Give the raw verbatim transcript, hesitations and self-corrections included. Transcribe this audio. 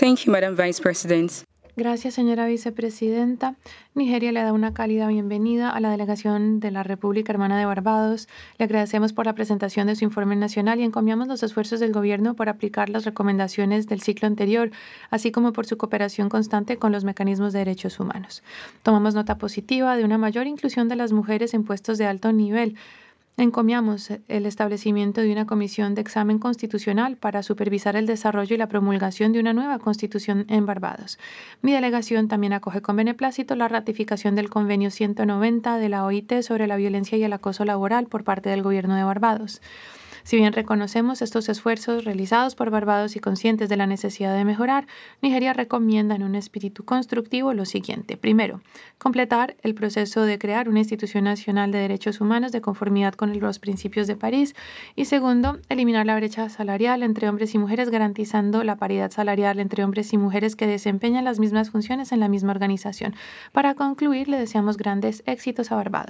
Thank you, Madam Vice President. Gracias, señora vicepresidenta. Nigeria le da una cálida bienvenida a la delegación de la República Hermana de Barbados. Le agradecemos por la presentación de su informe nacional y encomiamos los esfuerzos del gobierno por aplicar las recomendaciones del ciclo anterior, así como por su cooperación constante con los mecanismos de derechos humanos. Tomamos nota positiva de una mayor inclusión de las mujeres en puestos de alto nivel. Encomiamos el establecimiento de una comisión de examen constitucional para supervisar el desarrollo y la promulgación de una nueva constitución en Barbados. Mi delegación también acoge con beneplácito la ratificación del convenio ciento noventa de la O I T sobre la violencia y el acoso laboral por parte del gobierno de Barbados. Si bien reconocemos estos esfuerzos realizados por Barbados y conscientes de la necesidad de mejorar, Nigeria recomienda en un espíritu constructivo lo siguiente. Primero, completar el proceso de crear una institución nacional de derechos humanos de conformidad con los principios de París. Y segundo, eliminar la brecha salarial entre hombres y mujeres, garantizando la paridad salarial entre hombres y mujeres que desempeñan las mismas funciones en la misma organización. Para concluir, le deseamos grandes éxitos a Barbados.